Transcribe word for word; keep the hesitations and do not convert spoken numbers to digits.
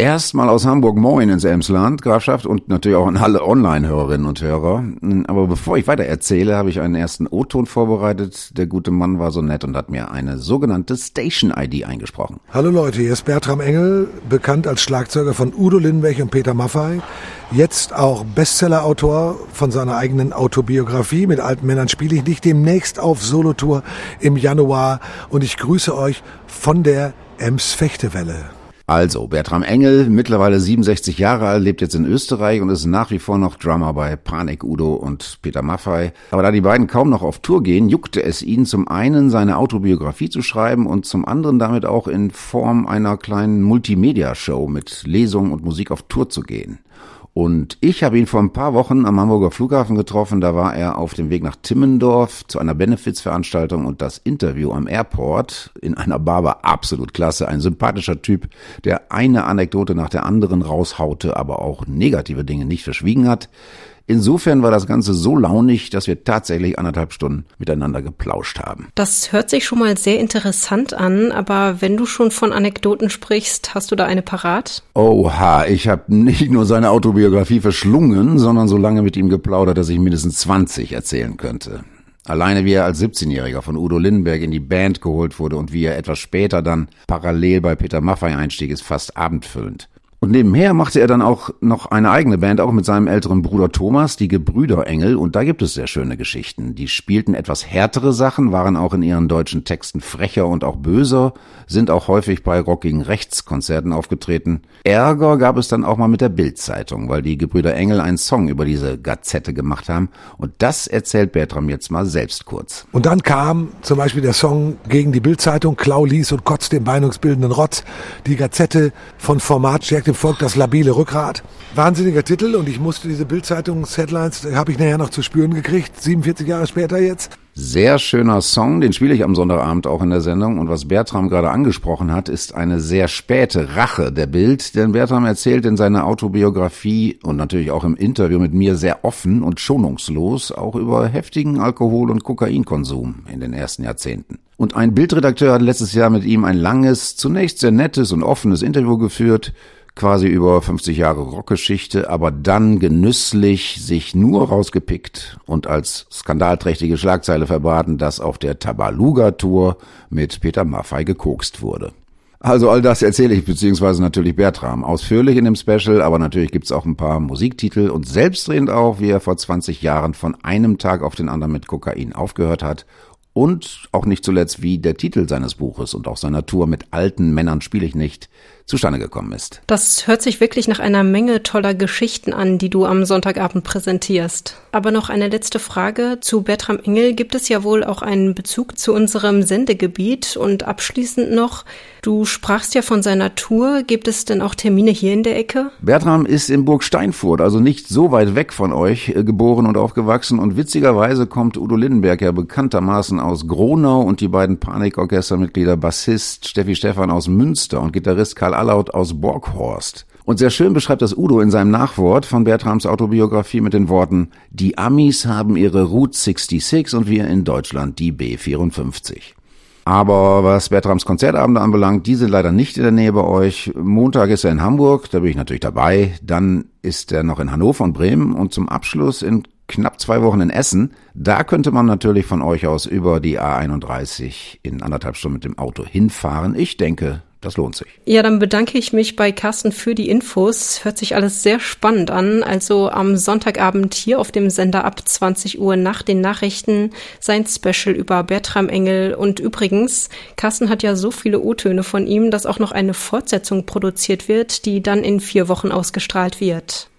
Erstmal aus Hamburg moin ins Emsland, Grafschaft, und natürlich auch an alle Online-Hörerinnen und Hörer. Aber bevor ich weiter erzähle, habe ich einen ersten O-Ton vorbereitet. Der gute Mann war so nett und hat mir eine sogenannte Station-I D eingesprochen. Hallo Leute, hier ist Bertram Engel, bekannt als Schlagzeuger von Udo Lindenberg und Peter Maffay. Jetzt auch Bestseller-Autor von seiner eigenen Autobiografie. Mit alten Männern spiele ich nicht. Demnächst auf Solotour im Januar. Und ich grüße euch von der Ems-Fechtewelle. Also, Bertram Engel, mittlerweile siebenundsechzig Jahre alt, lebt jetzt in Österreich und ist nach wie vor noch Drummer bei Panik Udo und Peter Maffay. Aber da die beiden kaum noch auf Tour gehen, juckte es ihn zum einen, seine Autobiografie zu schreiben und zum anderen damit auch in Form einer kleinen Multimedia-Show mit Lesungen und Musik auf Tour zu gehen. Und ich habe ihn vor ein paar Wochen am Hamburger Flughafen getroffen, da war er auf dem Weg nach Timmendorf zu einer Benefizveranstaltung und das Interview am Airport in einer Bar war absolut klasse. Ein sympathischer Typ, der eine Anekdote nach der anderen raushaute, aber auch negative Dinge nicht verschwiegen hat. Insofern war das Ganze so launig, dass wir tatsächlich anderthalb Stunden miteinander geplauscht haben. Das hört sich schon mal sehr interessant an, aber wenn du schon von Anekdoten sprichst, hast du da eine parat? Oha, ich habe nicht nur seine Autobiografie verschlungen, sondern so lange mit ihm geplaudert, dass ich mindestens zwanzig erzählen könnte. Alleine wie er als siebzehnjähriger von Udo Lindenberg in die Band geholt wurde und wie er etwas später dann parallel bei Peter Maffay einstieg, ist fast abendfüllend. Und nebenher machte er dann auch noch eine eigene Band, auch mit seinem älteren Bruder Thomas, die Gebrüder Engel. Und da gibt es sehr schöne Geschichten. Die spielten etwas härtere Sachen, waren auch in ihren deutschen Texten frecher und auch böser, sind auch häufig bei rockigen Rechtskonzerten aufgetreten. Ärger gab es dann auch mal mit der Bild-Zeitung, weil die Gebrüder Engel einen Song über diese Gazette gemacht haben. Und das erzählt Bertram jetzt mal selbst kurz. Und dann kam zum Beispiel der Song gegen die Bild-Zeitung, Klau, Lies und Kotz, den meinungsbildenden Rotz, die Gazette von Format stärkt dem Volk das labile Rückgrat. Wahnsinniger Titel und ich musste diese Bild-Zeitungs-Headlines, habe ich nachher noch zu spüren gekriegt, siebenundvierzig Jahre später jetzt. Sehr schöner Song, den spiele ich am Sonntagabend auch in der Sendung. Und was Bertram gerade angesprochen hat, ist eine sehr späte Rache der Bild. Denn Bertram erzählt in seiner Autobiografie und natürlich auch im Interview mit mir sehr offen und schonungslos auch über heftigen Alkohol- und Kokainkonsum in den ersten Jahrzehnten. Und ein Bildredakteur hat letztes Jahr mit ihm ein langes, zunächst sehr nettes und offenes Interview geführt, quasi über fünfzig Jahre Rockgeschichte, aber dann genüsslich sich nur rausgepickt und als skandalträchtige Schlagzeile verbraten, dass auf der Tabaluga-Tour mit Peter Maffay gekokst wurde. Also all das erzähle ich, beziehungsweise natürlich Bertram, ausführlich in dem Special, aber natürlich gibt's auch ein paar Musiktitel und selbstredend auch, wie er vor zwanzig Jahren von einem Tag auf den anderen mit Kokain aufgehört hat. Und auch nicht zuletzt, wie der Titel seines Buches und auch seiner Tour mit alten Männern spiele ich nicht zustande gekommen ist. Das hört sich wirklich nach einer Menge toller Geschichten an, die du am Sonntagabend präsentierst. Aber noch eine letzte Frage. Zu Bertram Engel gibt es ja wohl auch einen Bezug zu unserem Sendegebiet. Und abschließend noch, du sprachst ja von seiner Tour. Gibt es denn auch Termine hier in der Ecke? Bertram ist in Burg Steinfurt, also nicht so weit weg von euch, geboren und aufgewachsen. Und witzigerweise kommt Udo Lindenberg ja bekanntermaßen aus Gronau und die beiden Panikorchestermitglieder Bassist Steffi Stephan aus Münster und Gitarrist Karl Allaut aus Borghorst. Und sehr schön beschreibt das Udo in seinem Nachwort von Bertrams Autobiografie mit den Worten: Die Amis haben ihre Route sechsundsechzig und wir in Deutschland die B vierundfünfzig. Aber was Bertrams Konzertabende anbelangt, die sind leider nicht in der Nähe bei euch. Montag ist er in Hamburg, da bin ich natürlich dabei. Dann ist er noch in Hannover und Bremen und zum Abschluss in knapp zwei Wochen in Essen. Da könnte man natürlich von euch aus über die A einunddreißig in anderthalb Stunden mit dem Auto hinfahren. Ich denke, das lohnt sich. Ja, dann bedanke ich mich bei Carsten für die Infos. Hört sich alles sehr spannend an. Also am Sonntagabend hier auf dem Sender ab zwanzig Uhr nach den Nachrichten sein Special über Bertram Engel. Und übrigens, Carsten hat ja so viele O-Töne von ihm, dass auch noch eine Fortsetzung produziert wird, die dann in vier Wochen ausgestrahlt wird.